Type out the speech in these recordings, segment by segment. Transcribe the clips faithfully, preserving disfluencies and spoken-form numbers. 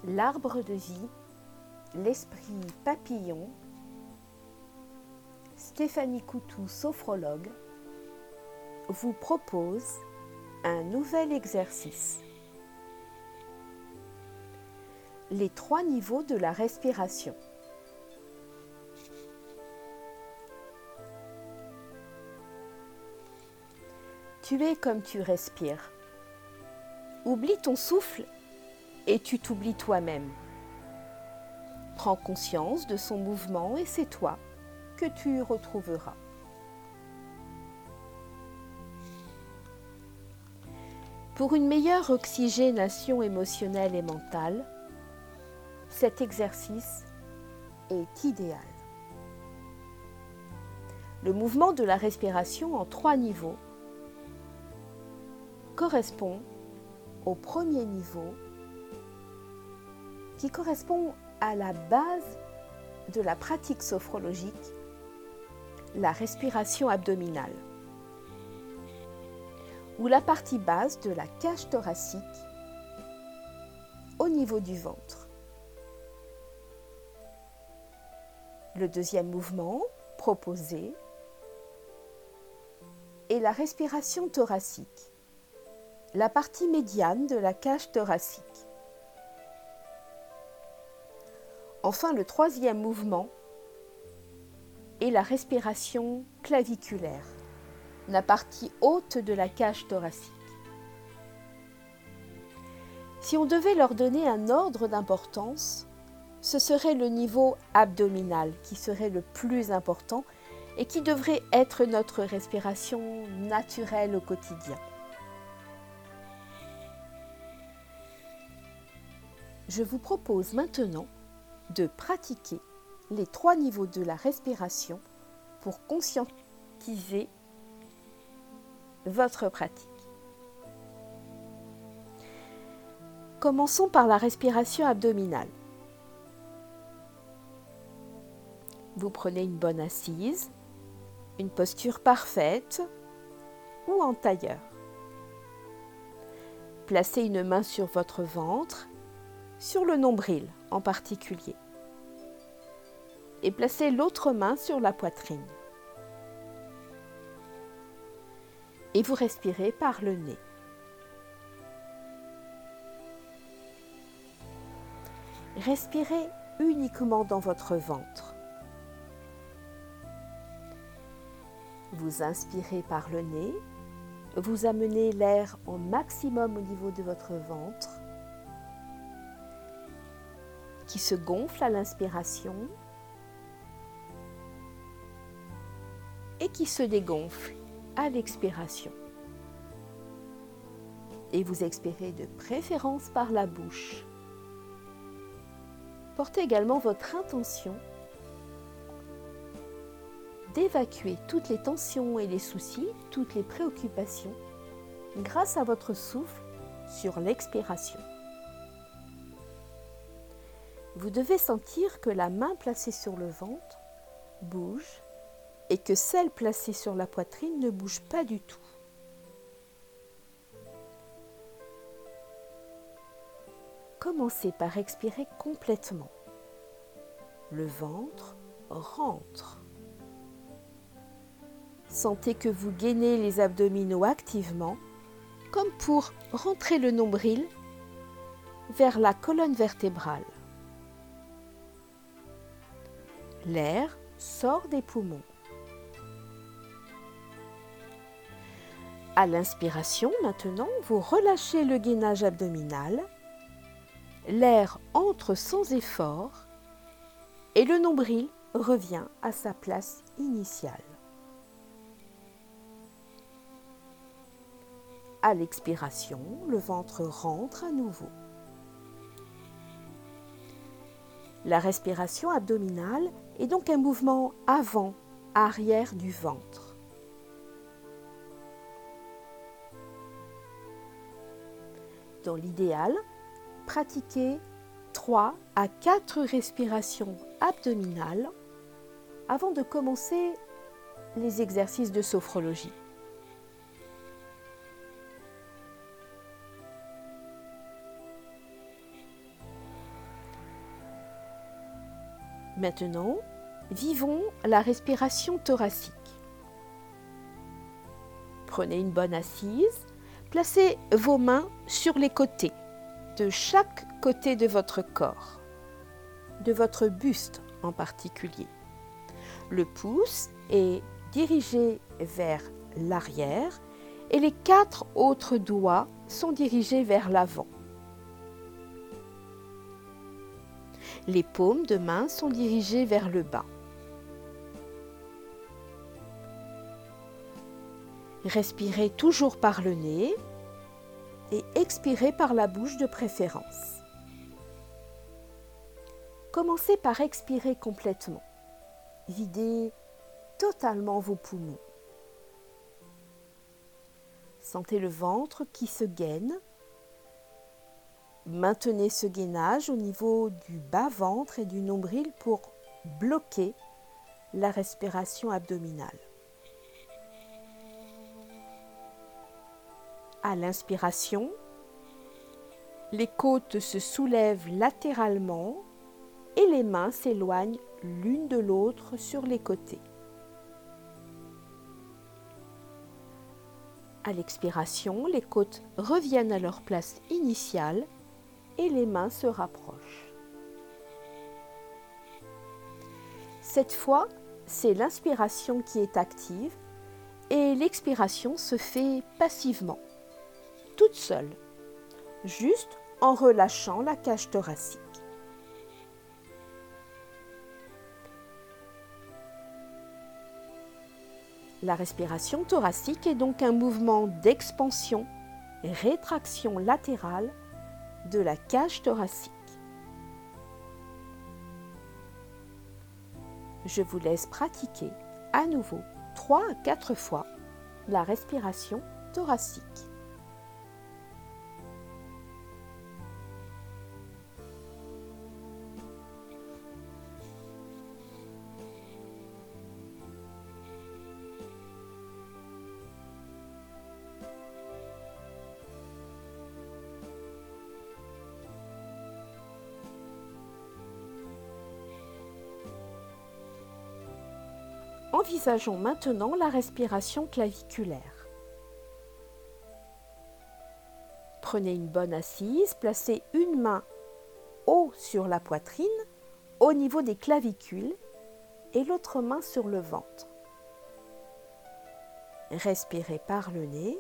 L'arbre de vie, l'esprit papillon, Stéphanie Coutou, sophrologue, vous propose un nouvel exercice. Les trois niveaux de la respiration. Tu es comme tu respires. Oublie ton souffle et tu t'oublies toi-même. Prends conscience de son mouvement et c'est toi que tu retrouveras. Pour une meilleure oxygénation émotionnelle et mentale, cet exercice est idéal. Le mouvement de la respiration en trois niveaux correspond au premier niveau qui correspond à la base de la pratique sophrologique, la respiration abdominale, ou la partie basse de la cage thoracique au niveau du ventre. Le deuxième mouvement proposé est la respiration thoracique, la partie médiane de la cage thoracique. Enfin, le troisième mouvement est la respiration claviculaire, la partie haute de la cage thoracique. Si on devait leur donner un ordre d'importance, ce serait le niveau abdominal qui serait le plus important et qui devrait être notre respiration naturelle au quotidien. Je vous propose maintenant de pratiquer les trois niveaux de la respiration pour conscientiser votre pratique. Commençons par la respiration abdominale. Vous prenez une bonne assise, une posture parfaite ou en tailleur. Placez une main sur votre ventre, sur le nombril en particulier, et placez l'autre main sur la poitrine. Et vous respirez par le nez. Respirez uniquement dans votre ventre. Vous inspirez par le nez, vous amenez l'air au maximum au niveau de votre ventre, qui se gonfle à l'inspiration et qui se dégonfle à l'expiration. Et vous expirez de préférence par la bouche. Portez également votre intention d'évacuer toutes les tensions et les soucis, toutes les préoccupations, grâce à votre souffle sur l'expiration. Vous devez sentir que la main placée sur le ventre bouge et que celle placée sur la poitrine ne bouge pas du tout. Commencez par expirer complètement. Le ventre rentre. Sentez que vous gainez les abdominaux activement, comme pour rentrer le nombril vers la colonne vertébrale. L'air sort des poumons. À l'inspiration, maintenant, vous relâchez le gainage abdominal. L'air entre sans effort et le nombril revient à sa place initiale. À l'expiration, le ventre rentre à nouveau. La respiration abdominale est donc un mouvement avant-arrière du ventre. Dans l'idéal, pratiquez trois à quatre respirations abdominales avant de commencer les exercices de sophrologie. Maintenant, vivons la respiration thoracique. Prenez une bonne assise, placez vos mains sur les côtés, de chaque côté de votre corps, de votre buste en particulier. Le pouce est dirigé vers l'arrière et les quatre autres doigts sont dirigés vers l'avant. Les paumes de main sont dirigées vers le bas. Respirez toujours par le nez et expirez par la bouche de préférence. Commencez par expirer complètement. Videz totalement vos poumons. Sentez le ventre qui se gaine. Maintenez ce gainage au niveau du bas-ventre et du nombril pour bloquer la respiration abdominale. À l'inspiration, les côtes se soulèvent latéralement et les mains s'éloignent l'une de l'autre sur les côtés. À l'expiration, les côtes reviennent à leur place initiale et les mains se rapprochent. Cette fois, c'est l'inspiration qui est active et l'expiration se fait passivement, toute seule, juste en relâchant la cage thoracique. La respiration thoracique est donc un mouvement d'expansion et rétraction latérale de la cage thoracique. Je vous laisse pratiquer à nouveau trois à quatre fois la respiration thoracique. Envisageons maintenant la respiration claviculaire. Prenez une bonne assise, placez une main haut sur la poitrine, au niveau des clavicules, et l'autre main sur le ventre. Respirez par le nez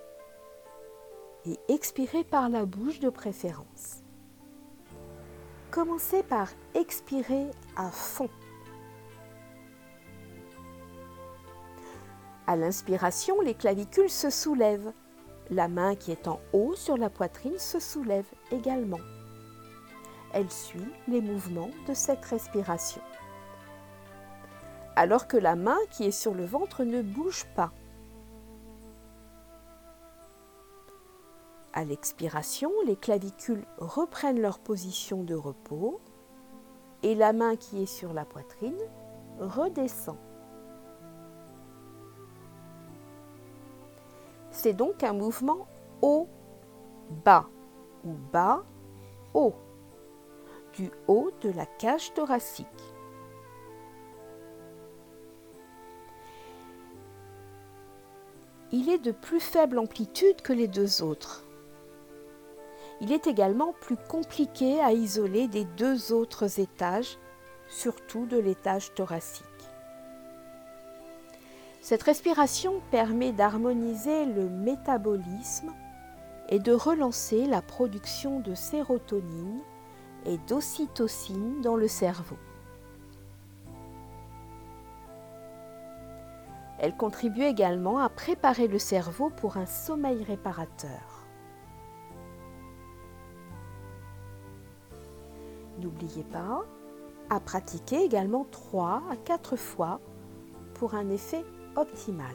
et expirez par la bouche de préférence. Commencez par expirer à fond. À l'inspiration, les clavicules se soulèvent. La main qui est en haut sur la poitrine se soulève également. Elle suit les mouvements de cette respiration. Alors que la main qui est sur le ventre ne bouge pas. À l'expiration, les clavicules reprennent leur position de repos et la main qui est sur la poitrine redescend. C'est donc un mouvement haut-bas ou bas-haut, du haut de la cage thoracique. Il est de plus faible amplitude que les deux autres. Il est également plus compliqué à isoler des deux autres étages, surtout de l'étage thoracique. Cette respiration permet d'harmoniser le métabolisme et de relancer la production de sérotonine et d'ocytocine dans le cerveau. Elle contribue également à préparer le cerveau pour un sommeil réparateur. N'oubliez pas à pratiquer également trois à quatre fois pour un effet optimal.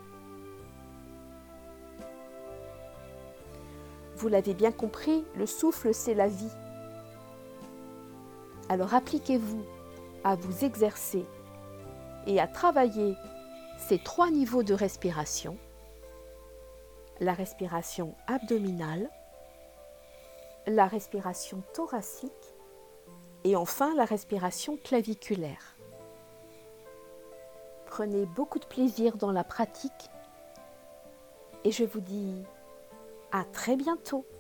Vous l'avez bien compris, le souffle, c'est la vie. Alors appliquez-vous à vous exercer et à travailler ces trois niveaux de respiration. La respiration abdominale, la respiration thoracique Et enfin, la respiration claviculaire. Prenez beaucoup de plaisir dans la pratique et je vous dis à très bientôt.